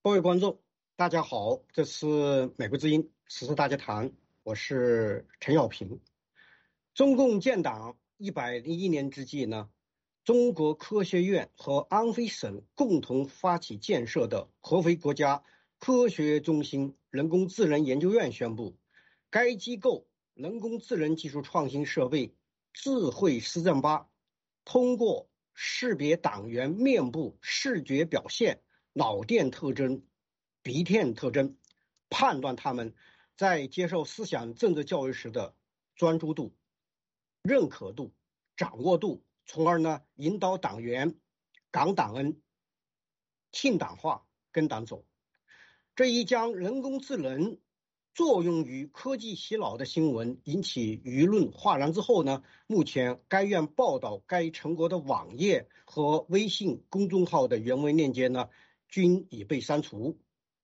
各位观众，大家好，这是美国之音时事大家谈，我是陈小平。中共建党101年之际呢，中国科学院和安徽省共同发起建设的合肥国家科学中心人工智能研究院宣布，该机构人工智能技术创新设备智慧施政八通过识别党员面部视觉表现、脑电特征、鼻电特征，判断他们在接受思想政治教育时的专注度、认可度、掌握度，从而呢引导党员港党恩、听党话、跟党走。这一将人工智能作用于科技洗脑的新闻引起舆论哗然之后呢，目前该院报道该成果的网页和微信公众号的原文链接呢均已被删除。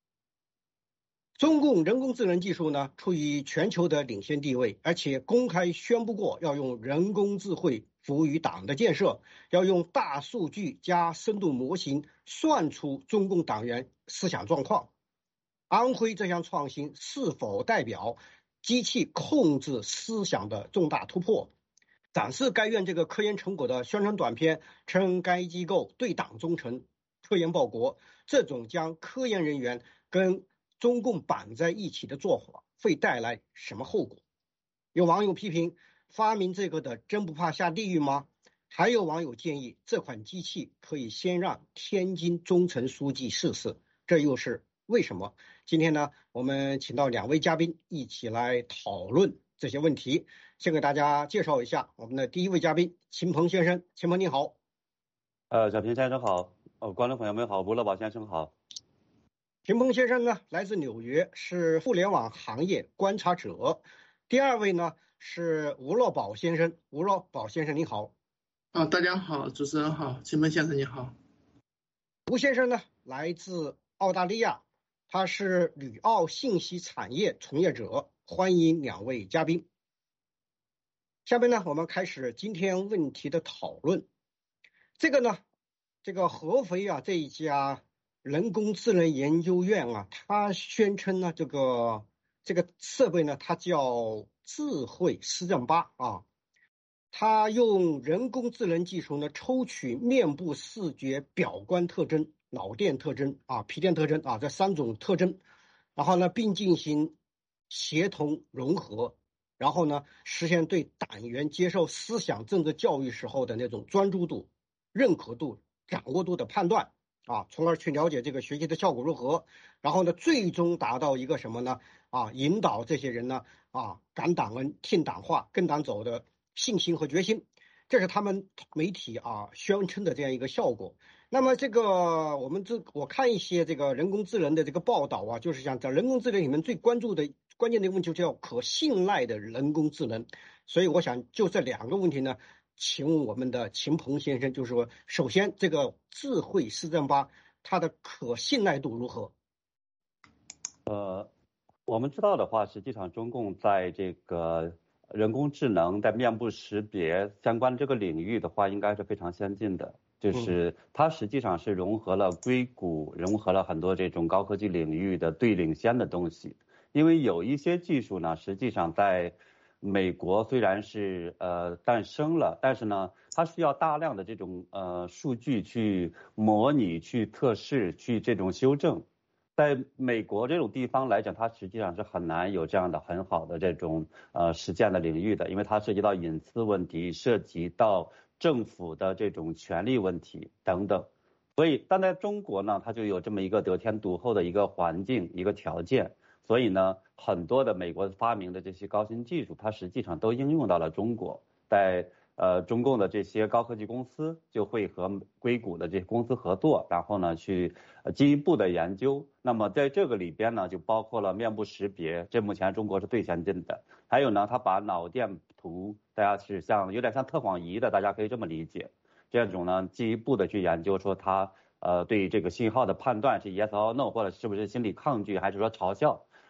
中共人工智能技术呢处于全球的领先地位，而且公开宣布过要用人工智慧服务于党的建设，要用大数据加深度模型算出中共党员思想状况。安徽这项创新是否代表机器控制思想的重大突破？展示该院这个科研成果的宣传短片称该机构对党忠诚、科研报国，这种将科研人员跟中共绑在一起的做法会带来什么后果？有网友批评发明这个的真不怕下地狱吗？还有网友建议这款机器可以先让天津中层书记试试，这又是为什么？今天呢，我们请到2位嘉宾一起来讨论这些问题。先给大家介绍一下我们的第一位嘉宾秦鹏先生。秦鹏你好。 小平先生好，观众朋友们好，吴乐宝先生好。 秦鹏先生呢来自纽约，是互联网行业观察者。第二位呢是吴乐宝先生。吴乐宝先生你好。 大家好，主持人好，秦鹏先生你好。 吴先生呢来自澳大利亚，他是旅澳信息产业从业者。欢迎2位嘉宾。下面呢我们开始今天问题的讨论。这个合肥这一家人工智能研究院它宣称呢这个设备呢它叫智慧施政八它用人工智能技术呢抽取面部视觉表观特征、脑电特征皮电特征这3种特征，然后呢并进行协同融合，然后呢实现对党员接受思想政治教育时候的那种专注度、认可度、掌握度的判断从而去了解这个学习的效果如何，然后呢最终达到一个什么呢引导这些人呢感党恩、听党话、跟党走的信心和决心。这是他们媒体宣称的这样一个效果。那么这个我看一些这个人工智能的这个报道就是像在人工智能里面最关注的关键的问题就叫可信赖的人工智能。所以我想就这2个问题呢，请问我们的秦鹏先生，就是说首先这个智慧施政八它的可信赖度如何？ 我们知道的话，实际上中共在这个人工智能在面部识别相关的这个领域的话，应该是非常先进的。就是它实际上是融合了硅谷，融合了很多这种高科技领域的最领先的东西。因为有一些技术呢，实际上在美国虽然是诞生了，但是呢，它需要大量的这种数据去模拟、去测试、去这种修正。在美国这种地方来讲，它实际上是很难有这样的很好的这种实践的领域的，因为它涉及到隐私问题，涉及到政府的这种权利问题等等。所以但在中国呢，它就有这么一个得天独厚的一个环境、一个条件，所以呢，很多的美国发明的这些高新技术，它实际上都应用到了中国。在中共的这些高科技公司就会和硅谷的这些公司合作，然后呢去进一步的研究。那么在这个里边呢，就包括了面部识别，这目前中国是最先进的。还有呢，它把脑电图，大家是有点像测谎仪的，大家可以这么理解。这种呢进一步的去研究说它对这个信号的判断是 yes or no， 或者是不是心理抗拒，还是说嘲笑。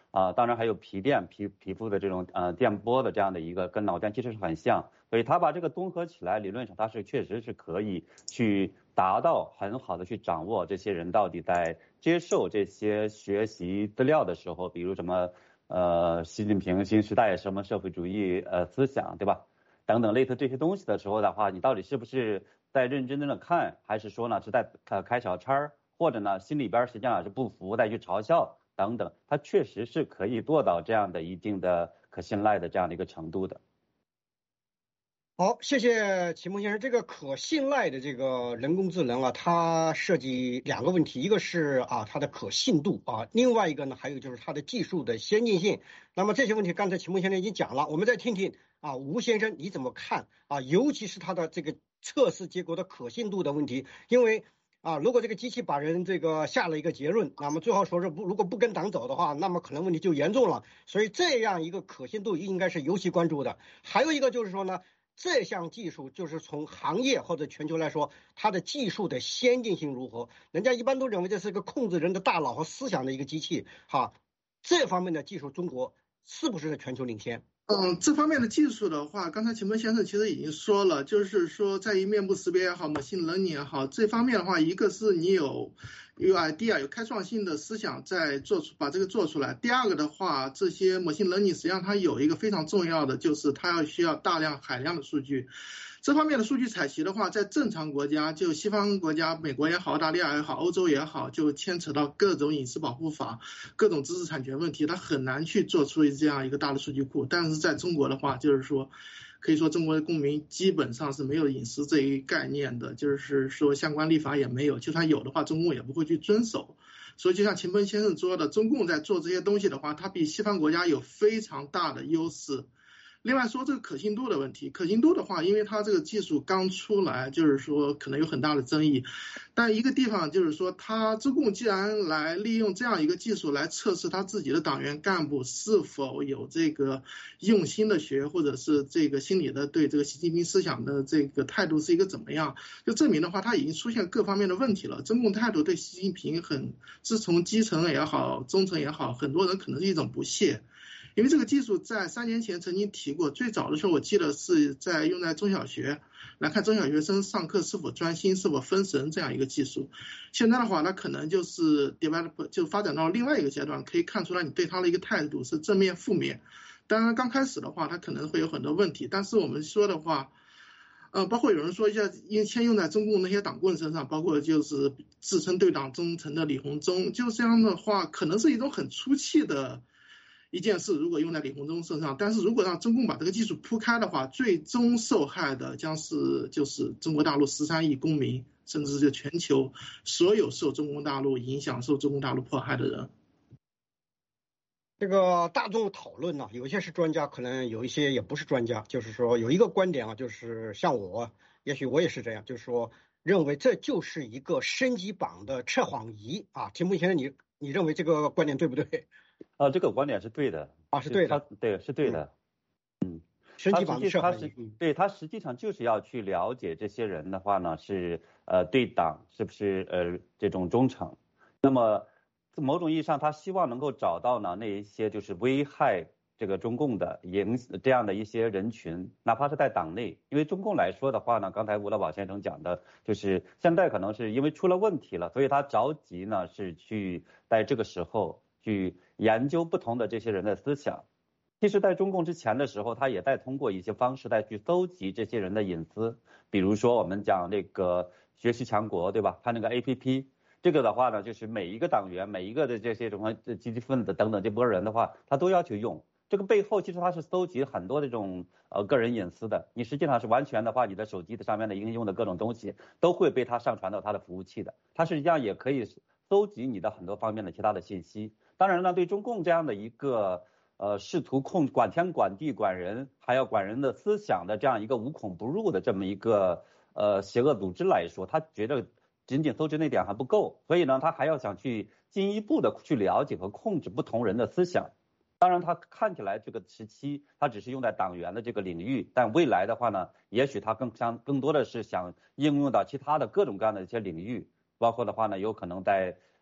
当然还有皮肤的这种电波的这样的一个，跟脑电其实是很像，所以他把这个综合起来，理论上他是确实是可以去达到很好的去掌握这些人到底在接受这些学习资料的时候，比如什么习近平新时代什么社会主义思想，对吧？等等类似这些东西的时候的话，你到底是不是在认真的看，还是说呢是在开小差，或者呢心里边实际上是不服再去嘲笑等等，它确实是可以做到这样的一定的可信赖的这样的一个程度的。 好，谢谢启蒙先生。这个可信赖的这个人工智能啊，它涉及两个问题，一个是它的可信度啊，另外一个呢还有就是它的技术的先进性。那么这些问题刚才启蒙先生已经讲了，我们再听听吴先生你怎么看尤其是它的这个测试结果的可信度的问题，因为如果这个机器把人这个下了一个结论，那么最后说是如果不跟党走的话，那么可能问题就严重了。所以这样一个可信度应该是尤其关注的。还有一个就是说呢，这项技术就是从行业或者全球来说，它的技术的先进性如何？人家一般都认为这是个控制人的大脑和思想的一个机器，这方面的技术中国是不是在全球领先？ 这方面的技术的话，刚才秦鹏先生其实已经说了，就是说在于面部识别也好，machine learning也好，这方面的话，一个是你有 idea 有开创性的思想在把这个做出来，第二个的话，这些 machine learning 实际上它有一个非常重要的，就是它需要海量的数据。这方面的数据采集的话，在正常国家，就西方国家，美国也好，澳大利亚也好，欧洲也好，就牵扯到各种隐私保护法、各种知识产权问题，它很难去做出这样一个大的数据库。但是在中国的话，就是说，可以说中国的公民基本上是没有隐私这一概念的，就是说相关立法也没有，就算有的话，中共也不会去遵守。所以就像秦鹏先生说的，中共在做这些东西的话，它比西方国家有非常大的优势。另外说这个可信度的问题，可信度的话，因为它这个技术刚出来，就是说可能有很大的争议。但一个地方就是说，中共既然来利用这样一个技术来测试他自己的党员干部是否有这个用心的学，或者是这个心里的对这个习近平思想的这个态度是一个怎么样，就证明的话，他已经出现各方面的问题了。中共态度对习近平是从基层也好，中层也好，很多人可能是一种不屑。因为这个技术在3年前曾经提过，最早的时候我记得是用在中小学来看中小学生上课是否专心、是否分神这样一个技术。现在的话，它可能就是 develop 就发展到另外一个阶段，可以看出来你对它的一个态度是正面、负面。当然刚开始的话，它可能会有很多问题，但是我们说的话，包括有人说先用在中共那些党棍身上，包括就是自称对党忠诚的李鸿忠，就这样的话，可能是一种很粗气的一件事，如果用在李鸿忠身上，但是如果让中共把这个技术铺开的话，最终受害的将是就是中国大陆13亿公民，甚至是全球所有受中国大陆影响、受中国大陆迫害的人。 这个大众讨论呢，有一些是专家，可能有一些也不是专家。就是说有一个观点就是像我，也许我也是这样，就是说认为这就是一个升级版的测谎仪秦木先生，你认为这个观点对不对？ 这个观点是对的是对的， 对，是对的。 升级版的测谎仪， 对，他实际上就是要去了解这些人的话呢，是对党是不是这种忠诚。那么某种意义上，他希望能够找到呢那一些就是危害这个中共的这样的一些人群，哪怕是在党内。因为中共来说的话呢，刚才吴老宝先生讲的，就是现在可能是因为出了问题了，所以他着急呢是去在这个时候去研究不同的这些人的思想。其实在中共之前的时候，他也在通过一些方式再去搜集这些人的隐私，比如说我们讲那个学习强国，对吧？他那个 APP， 这个的话呢，就是每一个党员、每一个的这些什么积极分子等等这波人的话，他都要去用。这个背后其实他是搜集很多这种个人隐私的，你实际上是完全的话，你的手机的上面的应用的各种东西都会被他上传到他的服务器的，他实际上也可以搜集你的很多方面的其他的信息。当然呢，对中共这样的一个试图管天管地管人，还要管人的思想的这样一个无孔不入的这么一个邪恶组织来说，他觉得仅仅搜集那点还不够，所以呢，他还要想去进一步的去了解和控制不同人的思想。当然，他看起来这个时期，他只是用在党员的这个领域，但未来的话呢，也许他更多的是想应用到其他的各种各样的一些领域，包括的话呢，有可能在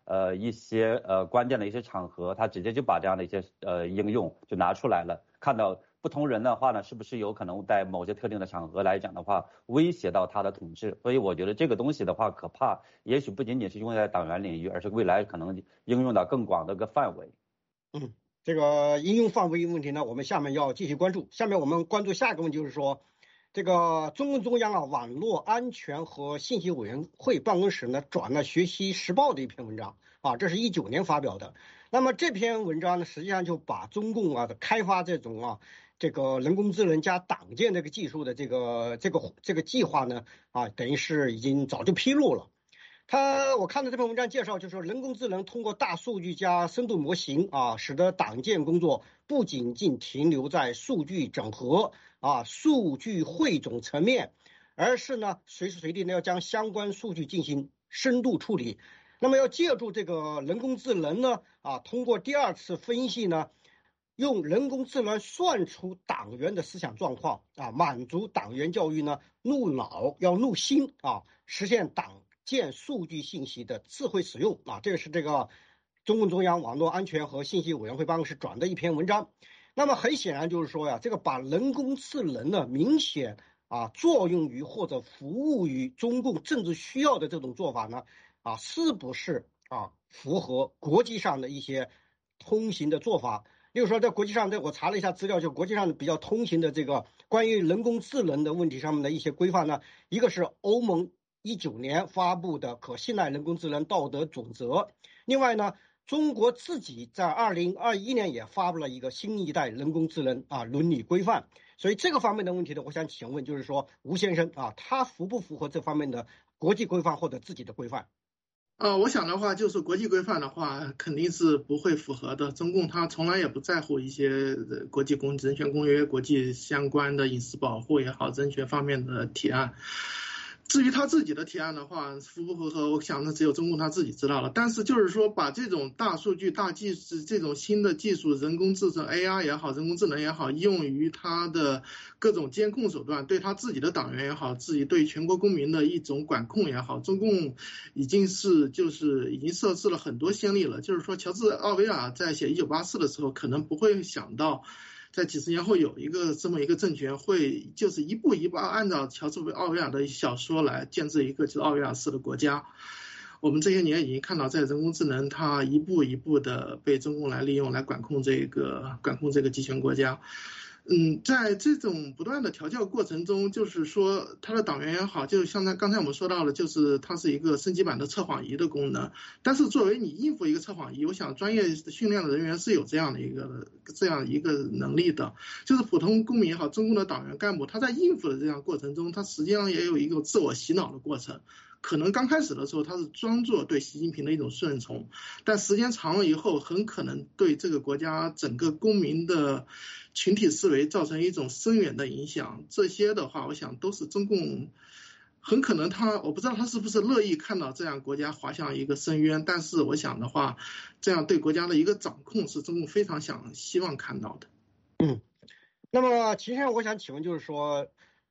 一些关键的一些场合，他直接就把这样的一些应用就拿出来了，看到不同人的话呢，是不是有可能在某些特定的场合来讲的话，威胁到他的统治？所以我觉得这个东西的话，可怕，也许不仅仅是用在党员领域，而是未来可能应用到更广的一个范围。 这个应用范围问题呢，我们下面要继续关注。下面我们关注下一个问题，就是说，这个中共中央网络安全和信息委员会办公室呢转了《学习时报》的一篇文章这是19年发表的。那么这篇文章呢，实际上就把中共开发这种这个人工智能加党建这个技术的这个计划呢等于是已经早就披露了。我看到这篇文章介绍，就是说人工智能通过大数据加深度模型使得党建工作不仅仅停留在数据整合数据汇总层面，而是呢随时随地呢要将相关数据进行深度处理。那么要借助这个人工智能呢通过第二次分析呢，用人工智能算出党员的思想状况满足党员教育呢入脑要入心实现党建数据信息的智慧使用这个是这个中共中央网络安全和信息委员会办公室转的一篇文章。那么很显然就是说这个把人工智能呢明显作用于或者服务于中共政治需要的这种做法呢是不是符合国际上的一些通行的做法？例如说在国际上，我查了一下资料，就国际上比较通行的这个关于人工智能的问题上面的一些规范呢，一个是欧盟19年发布的可信赖人工智能道德准则，另外呢，中国自己在2021年也发布了一个新一代人工智能伦理规范。所以这个方面的问题呢，我想请问就是说吴先生他符不符合这方面的国际规范或者自己的规范？ 我想的话，就是国际规范的话，肯定是不会符合的。中共他从来也不在乎一些国际人权公约、国际相关的隐私保护也好，人权方面的提案。至于他自己的提案的话，符不符合，我想那只有中共他自己知道了。但是就是说，把这种大数据、大技术、这种新的技术，人工智能 AI 也好，人工智能也好，用于他的各种监控手段，对他自己的党员也好，自己对全国公民的一种管控也好，中共已经设置了很多先例了。就是说，乔治奥威尔在写1984的时候，可能不会想到，在几十年后有这么一个政权会就是一步一步按照乔治奥威尔的小说来建制一个就是奥威尔式的国家。我们这些年已经看到，在人工智能它一步一步的被中共来利用来管控这个集权国家。在这种不断的调教过程中，就是说他的党员也好，就像刚才我们说到了，就是它是一个升级版的测谎仪的功能。但是作为你应付一个测谎仪，我想专业训练的人员是有这样一个能力的。就是普通公民也好，中共的党员干部，他在应付的这样过程中，他实际上也有一个自我洗脑的过程。可能刚开始的时候他是装作对习近平的一种顺从，但时间长了以后，很可能对这个国家整个公民的群体思维造成一种深远的影响。这些的话，我想都是中共很可能我不知道他是不是乐意看到这样国家滑向一个深渊，但是我想的话，这样对国家的一个掌控是中共非常希望看到的。 那么其实我想请问就是说，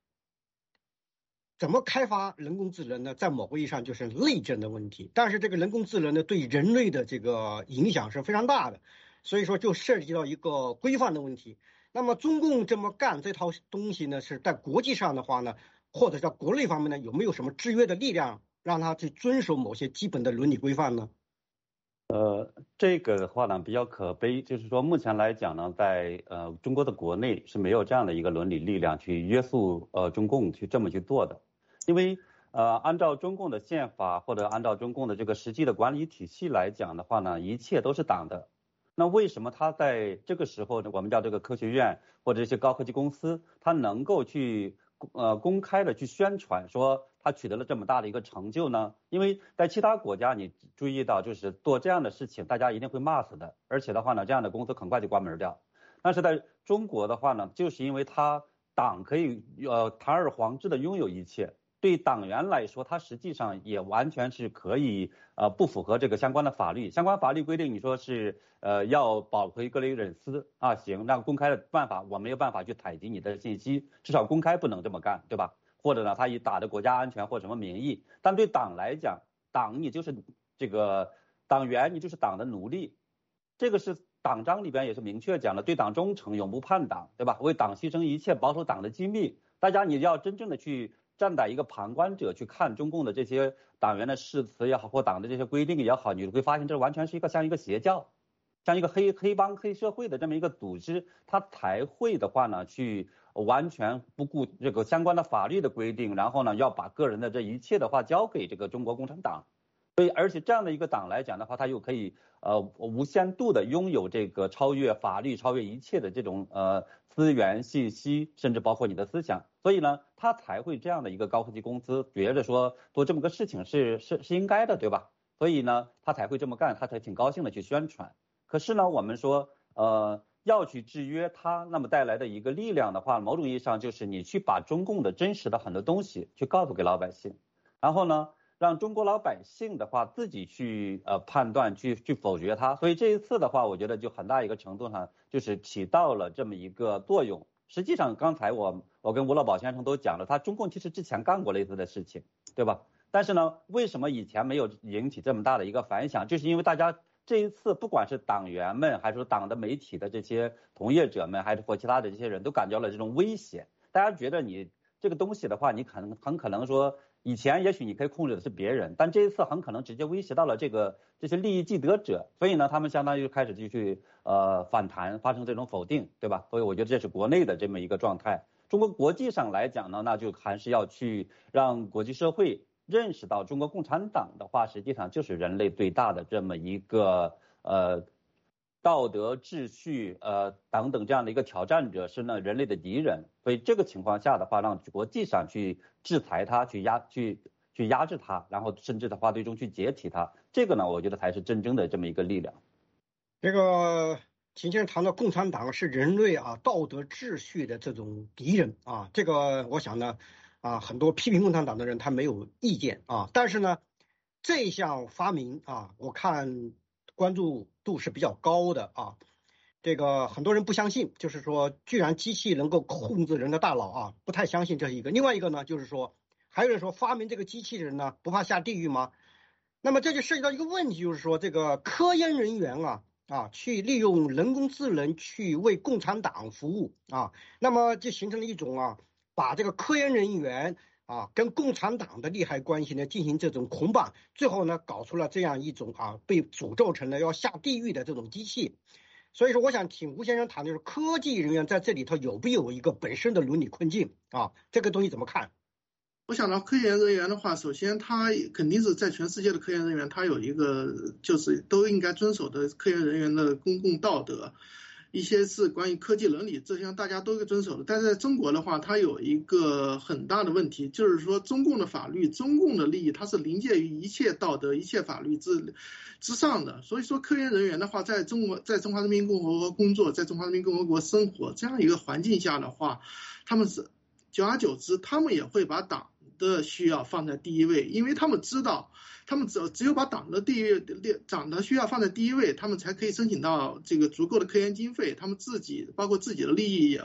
怎么开发人工智能呢？在某个意义上就是内政的问题，但是这个人工智能呢，对人类的这个影响是非常大的，所以说就涉及到一个规范的问题。那么中共这么干这套东西呢，是在国际上的话呢，或者在国内方面呢，有没有什么制约的力量，让他去遵守某些基本的伦理规范呢？ 这个的话呢比较可悲，就是说目前来讲呢，在中国的国内是没有这样的一个伦理力量去约束中共去这么去做的，因为按照中共的宪法或者按照中共的这个实际的管理体系来讲的话呢，一切都是党的。那为什么他在这个时候，我们叫这个科学院或者一些高科技公司，他能够去公开的去宣传说他取得了这么大的一个成就呢？因为在其他国家你注意到，就是做这样的事情大家一定会骂死的，而且的话呢，这样的公司很快就关门掉。但是在中国的话呢，就是因为他党可以堂而皇之的拥有一切，对党员来说，他实际上也完全是可以不符合这个相关的法律。相关法律规定，你说是要保护个人隐私行，那公开的办法我没有办法去采集你的信息，至少公开不能这么干，对吧？或者呢，他以打着国家安全或什么名义，但对党来讲，党你就是这个党员你就是党的奴隶，这个是党章里边也是明确讲的，对党忠诚，永不叛党，对吧？为党牺牲一切，保守党的机密。大家你要真正的去站在一个旁观者去看中共的这些党员的誓词也好，或党的这些规定也好，你会发现这完全是像一个邪教，像一个黑帮黑社会的这么一个组织，它才会的话呢，去完全不顾这个相关的法律的规定，然后呢，要把个人的这一切的话交给这个中国共产党。所以，而且这样的一个党来讲的话，它又可以无限度的拥有这个超越法律、超越一切的这种资源、信息，甚至包括你的思想。所以呢，他才会这样的一个高科技公司，觉得说做这么个事情是应该的，对吧？所以呢，他才会这么干，他才挺高兴的去宣传。可是呢，我们说要去制约它，那么带来的一个力量的话，某种意义上就是你去把中共的真实的很多东西去告诉给老百姓，然后呢，让中国老百姓的话自己去判断，去否决它。所以这一次的话，我觉得就很大一个程度上就是起到了这么一个作用。实际上，刚才我跟吴老宝先生都讲了，他中共其实之前干过类似的事情，对吧？但是呢，为什么以前没有引起这么大的一个反响？就是因为大家这一次，不管是党员们，还是说党的媒体的这些从业者们，还是或其他的这些人都感觉了这种威胁。大家觉得你这个东西的话，你很可能说，以前也许你可以控制的是别人，但这一次很可能直接威胁到了这些利益既得者，所以呢，他们相当于开始就去反弹，发生这种否定，对吧？所以我觉得这是国内的这么一个状态。中国国际上来讲呢，那就还是要去让国际社会认识到，中国共产党的话，实际上就是人类最大的这么一个道德秩序等等这样的一个挑战者，是呢人类的敌人。所以这个情况下的话，让国际上去制裁他，去压制他，然后甚至的话最终去解体他，这个呢，我觉得才是真正的这么一个力量。 这个秦先生谈到共产党是人类道德秩序的这种敌人这个我想呢很多批评共产党的人他没有意见但是呢这项发明我看关注度是比较高的这个很多人不相信，就是说居然机器能够控制人的大脑不太相信，这是一个。另外一个呢，就是说还有人说发明这个机器人呢不怕下地狱吗？那么这就涉及到一个问题，就是说这个科研人员去利用人工智能去为共产党服务那么就形成了一种把这个科研人员跟共产党的利害关系呢进行这种捆绑，最后呢搞出了这样一种被诅咒成了要下地狱的这种机器。所以说我想请吴先生谈的就是科技人员在这里头有没有一个本身的伦理困境这个东西怎么看？ 我想到科研人员的话，首先他肯定是在全世界的科研人员，他有一个就是都应该遵守的科研人员的公共道德，一些是关于科技伦理，这些大家都应该遵守的。但是在中国的话，它有一个很大的问题，就是说中共的法律、中共的利益，它是临界于一切道德、一切法律之上的。所以说，科研人员的话，在中华人民共和国工作，在中华人民共和国生活这样一个环境下的话，他们是久而久之，他们也会把党的需要放在第一位，因为他们知道，他们只有把党的需要放在第一位，他们才可以申请到这个足够的科研经费，他们包括自己的利益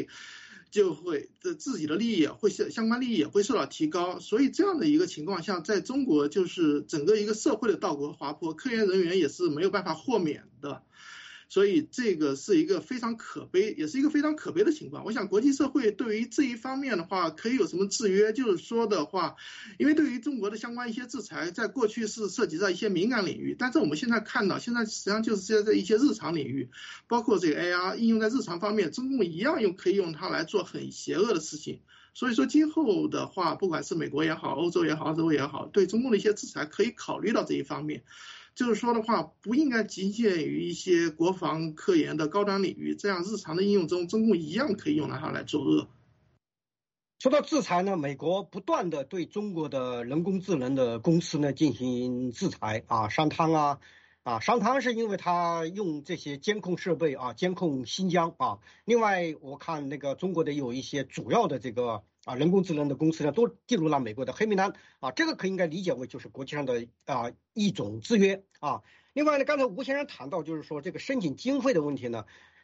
自己的利益也会相关利益也会受到提高，所以这样的一个情况下，在中国就是整个一个社会的道德滑坡，科研人员也是没有办法豁免的。所以这个是一个非常可悲，也是一个非常可悲的情况。我想国际社会对于这一方面的话，可以有什么制约？就是说的话，因为对于中国的相关一些制裁，在过去是涉及到一些敏感领域，但是我们现在看到，现在实际上就是在一些日常领域，包括这个 AR 应用在日常方面，中共一样可以用它来做很邪恶的事情。所以说今后的话，不管是美国也好，欧洲也好，澳洲也好，对中共的一些制裁可以考虑到这一方面。就是说的话，不应该仅限于一些国防科研的高端领域，这样日常的应用中，中共一样可以用它来作恶。 说到制裁呢，美国不断的对中国的人工智能的公司呢进行制裁商汤商汤是因为他用这些监控设备监控新疆另外我看那个中国的有一些主要的这个人工智能的公司呢都进入了美国的黑名单这个可应该理解为就是国际上的一种制约另外呢，刚才吴先生谈到就是说这个申请经费的问题呢，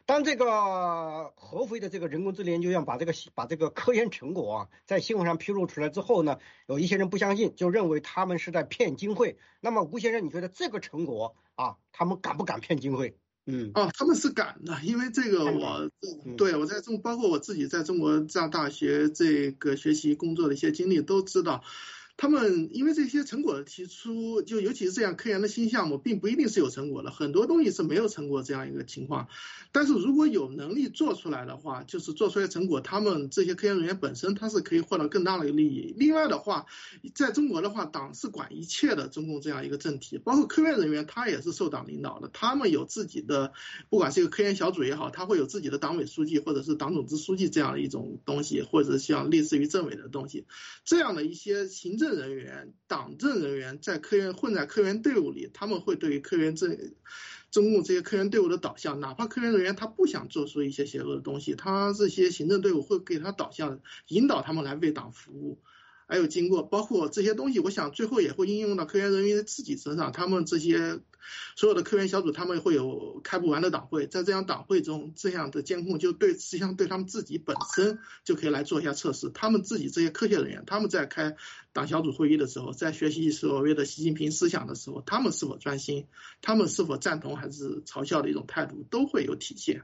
当这个合肥的这个人工智能研究院把这个科研成果啊在新闻上披露出来之后呢，有一些人不相信，就认为他们是在骗经费。那么吴先生，你觉得这个成果啊，他们敢不敢骗经费？ 他们是敢的，因为这个我在包括我自己在中国上大学这个学习工作的一些经历都知道。他们因为这些成果的提出，就尤其是这样科研的新项目，并不一定是有成果的，很多东西是没有成果这样一个情况。但是如果有能力做出来的话，就是做出来成果，他们这些科研人员本身他是可以获得更大的利益。另外的话，在中国的话，党是管一切的，中共这样一个政体，包括科研人员他也是受党领导的，他们有自己的，不管是一个科研小组也好，他会有自己的党委书记或者是党总支书记这样的一种东西，或者像类似于政委的东西，这样的一些行政人员、党政人员混在科研队伍里，他们会对于中共这些科研队伍的导向，哪怕科研人员他不想做出一些邪恶的东西，他这些行政队伍会给他导向，引导他们来为党服务。还有经过包括这些东西，我想最后也会应用到科研人员自己身上。他们这些所有的科研小组，他们会有开不完的党会，在这样党会中，这样的监控就实际上对他们自己本身就可以来做一下测试。他们自己这些科学人员，他们在开党小组会议的时候，在学习所谓的习近平思想的时候，他们是否专心，他们是否赞同还是嘲笑的一种态度，都会有体现。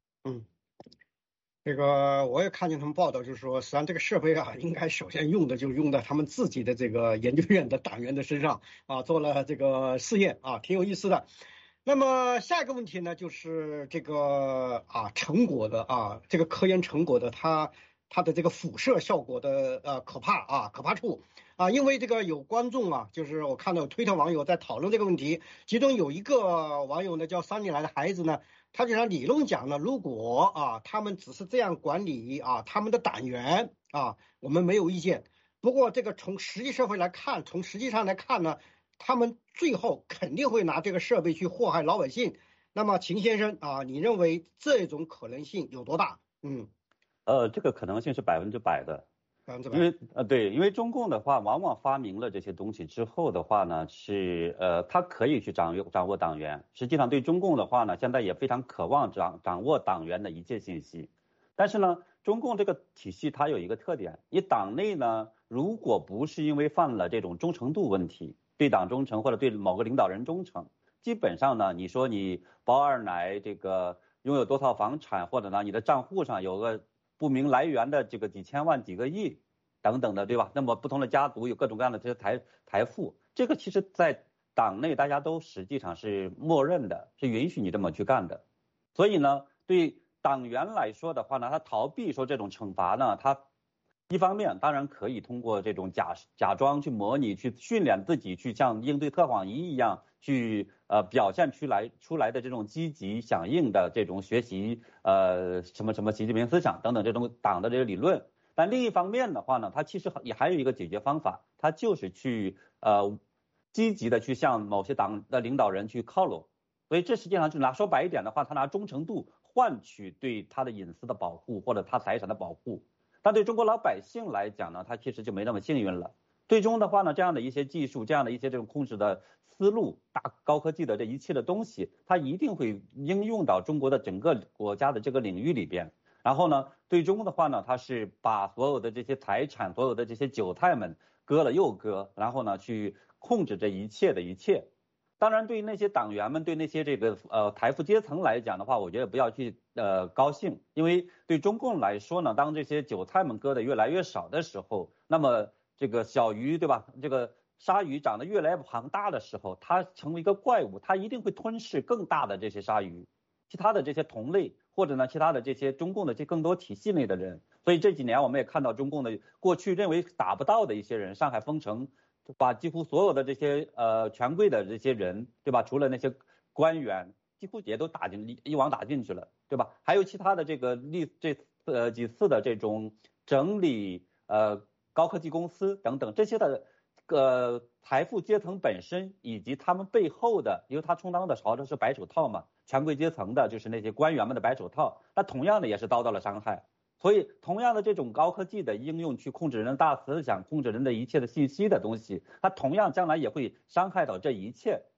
这个我也看见他们报道，就是说，实际上这个设备啊，应该首先用在他们自己的这个研究院的党员的身上啊，做了这个试验啊，挺有意思的。那么下一个问题呢，就是这个成果的这个科研成果的它的这个辐射效果的可怕处啊，因为这个有观众啊，就是我看到有推特网友在讨论这个问题，其中有一个网友呢叫桑尼来的孩子呢。他就让理论讲呢，如果他们只是这样管理他们的党员我们没有意见。不过这个从实际社会来看，从实际上来看呢，他们最后肯定会拿这个设备去祸害老百姓。那么秦先生你认为这种可能性有多大？ 这个可能性是100%的。因为中共的话，往往发明了这些东西之后的话呢，他可以去掌握党员。实际上对中共的话呢，现在也非常渴望掌握党员的一切信息。但是呢，中共这个体系它有一个特点，你党内呢，如果不是因为犯了这种忠诚度问题，对党忠诚或者对某个领导人忠诚，基本上呢，你说你包二奶这个拥有多套房产，或者呢你的账户上有个不明来源的这个几千万几个亿等等的，对吧？那么不同的家族有各种各样的这些财富，这个其实在党内大家都实际上是默认的，是允许你这么去干的。所以呢，对党员来说的话呢，他逃避说这种惩罚呢，他一方面当然可以通过这种假装去模拟去训练自己，去像应对特谎仪一样去表现出来的这种积极响应的这种学习什么习近平思想等等这种党的这个理论。但另一方面的话呢，他其实也还有一个解决方法，他就是去积极的去向某些党的领导人去靠拢。所以这实际上是说白一点的话，他拿忠诚度换取对他的隐私的保护或者他财产的保护。但对中国老百姓来讲呢，他其实就没那么幸运了。最终的话呢，这样的一些技术，这样的一些这种控制的思路，高科技的这一切的东西，它一定会应用到中国的整个国家的这个领域里边。然后呢，最终的话呢，他是把所有的这些财产，所有的这些韭菜们割了又割，然后呢去控制这一切的一切。当然，对于那些党员们，对那些这个财富阶层来讲的话，我觉得不要去高兴，因为对中共来说呢，当这些韭菜们割的越来越少的时候，那么这个小鱼对吧？这个鲨鱼长得越来越庞大的时候，它成为一个怪物，它一定会吞噬更大的这些鲨鱼，其他的这些同类或者呢其他的这些中共的这更多体系内的人。所以这几年我们也看到中共的过去认为打不到的一些人，上海封城。把几乎所有的这些权贵的这些人，对吧？除了那些官员，几乎也都一网打尽去了，对吧？还有其他的这个几次的这种整理高科技公司等等这些的财富阶层本身以及他们背后的，因为他充当的好像是白手套嘛，权贵阶层的就是那些官员们的白手套，那同样的也是遭到了伤害。所以同样的这种高科技的应用去控制人的大思想，控制人的一切的信息的东西，它同样将来也会伤害到这一切。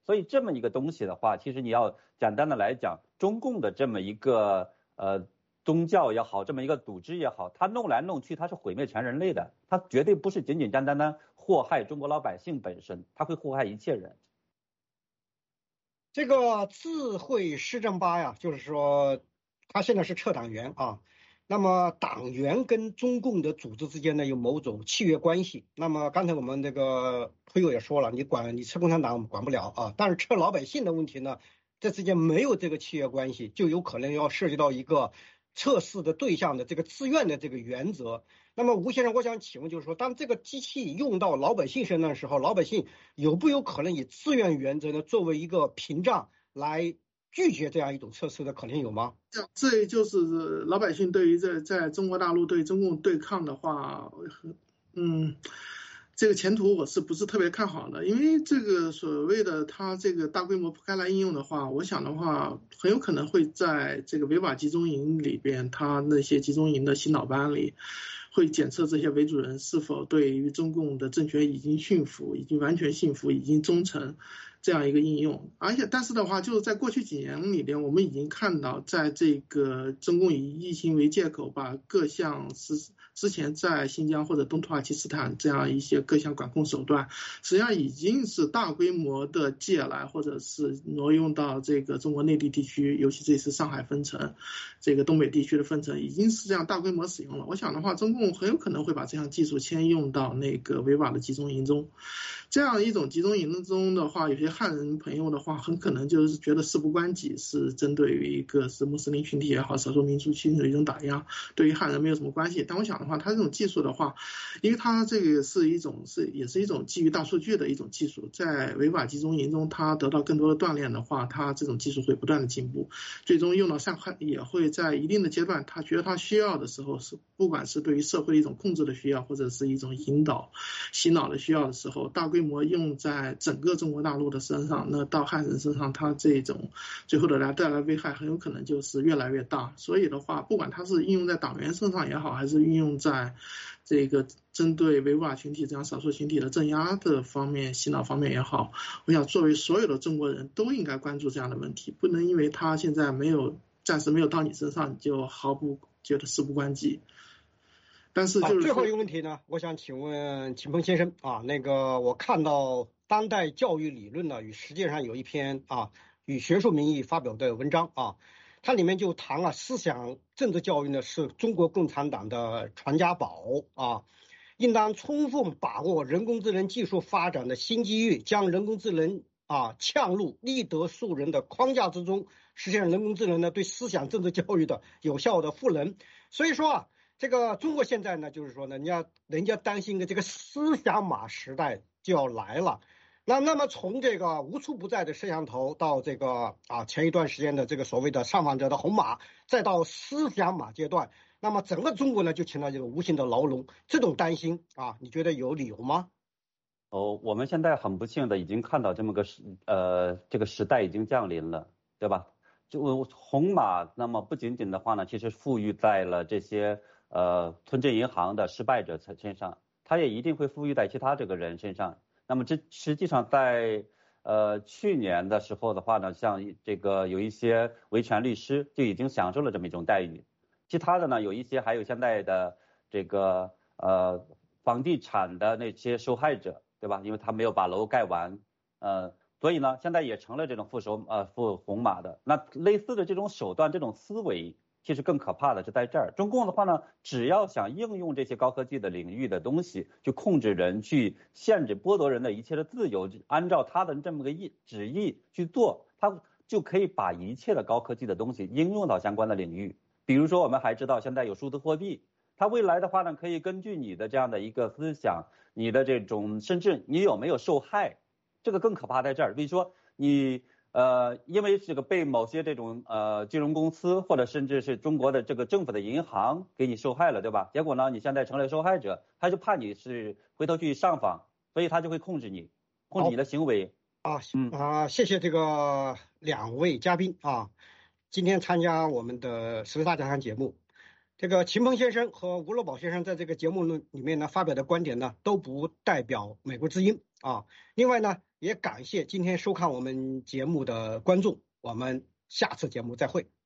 所以这么一个东西的话，其实你要简单的来讲，中共的这么一个宗教也好，这么一个组织也好，它弄来弄去，它是毁灭全人类的，它绝对不是简简单单的祸害中国老百姓本身，它会祸害一切人。 这个智慧施政吧呀，就是说他现在是撤党员啊。那么党员跟中共的组织之间呢有某种契约关系。那么刚才我们这个推友也说了，你撤共产党我们管不了啊，但是撤老百姓的问题呢，这之间没有这个契约关系，就有可能要涉及到一个测试的对象的这个自愿的这个原则。那么吴先生，我想请问，就是说，当这个机器用到老百姓身上的时候，老百姓有不有可能以自愿原则呢作为一个屏障来拒绝这样一种测试的可能有吗？ 这就是老百姓对于在中国大陆对中共对抗的话，这个前途我是不是特别看好的？因为这个所谓的它这个大规模铺开来应用的话，我想的话很有可能会在这个违法集中营里边，它那些集中营的洗脑班里，会检测这些为主人是否对于中共的政权已经驯服、已经完全信服、已经忠诚。这样一个应用，但是的话，就是在过去几年里边，我们已经看到，在这个中共以疫情为借口，把各项之前在新疆或者东土耳其斯坦这样一些各项管控手段，实际上已经是大规模的借来，或者是挪用到这个中国内地地区，尤其这次上海封城，这个东北地区的封城，已经是这样大规模使用了。我想的话，中共很有可能会把这项技术迁用到那个违法的集中营中。这样一种集中营中的话，有些汉人朋友的话，很可能就是觉得事不关己，是针对于一个是穆斯林群体也好，少数民族群体的一种打压，对于汉人没有什么关系。但我想的话，它这种技术的话，因为它这个也是一种基于大数据的一种技术，在违法集中营中，它得到更多的锻炼的话，它这种技术会不断的进步，最终用到上海也会在一定的阶段，他觉得他需要的时候，是不管是对于社会的一种控制的需要，或者是一种引导、洗脑的需要的时候，大规模用在整个中国大陆的身上，那到汉人身上，它这种最后的带来危害很有可能就是越来越大。所以的话，不管它是应用在党员身上也好，还是运用在这个针对违法群体这样少数群体的镇压的方面、洗脑方面也好，我想作为所有的中国人都应该关注这样的问题，不能因为他现在暂时没有到你身上，你就毫不觉得事不关己。但是就是最后一个问题呢，我想请问秦鹏先生啊，那个我看到当代教育理论呢与实践上有一篇以学术名义发表的文章啊，它里面就谈思想政治教育呢是中国共产党的传家宝啊，应当充分把握人工智能技术发展的新机遇，将人工智能嵌入立德树人的框架之中，实现人工智能呢对思想政治教育的有效的赋能。所以说这个中国现在呢，就是说呢，人家担心的这个思想码时代就要来了。那么从这个无处不在的摄像头到这个前一段时间的这个所谓的上访者的红码，再到思想码阶段，那么整个中国呢就成了这个无形的牢笼。这种担心你觉得有理由吗？ 我们现在很不幸的已经看到这么个这个时代已经降临了，对吧？就红码，那么不仅仅的话呢，其实赋予在了这些村镇银行的失败者身上，他也一定会赋予在其他这个人身上。那么这实际上在去年的时候的话呢，像这个有一些维权律师就已经享受了这么一种待遇，其他的呢有一些还有现在的这个房地产的那些受害者，对吧？因为他没有把楼盖完，所以呢现在也成了这种付红码的。那类似的这种手段、这种思维，其实更可怕的是在这儿。中共的话呢，只要想应用这些高科技的领域的东西，去控制人，去限制、剥夺人的一切的自由，按照他的这么个旨意去做，他就可以把一切的高科技的东西应用到相关的领域。比如说，我们还知道现在有数字货币，它未来的话呢，可以根据你的这样的一个思想，你的这种，甚至你有没有受害，这个更可怕在这儿。比如说你因为这个被某些这种金融公司或者甚至是中国的这个政府的银行给你受害了，对吧？结果呢，你现在成了受害者，他就怕你是回头去上访，所以他就会控制你的行为。 谢谢这个两位嘉宾今天参加我们的10大讲堂节目。这个秦鹏先生和吴乐宝先生在这个节目里面呢发表的观点呢，都不代表美国之音啊。另外呢，也感谢今天收看我们节目的观众，我们下次节目再会。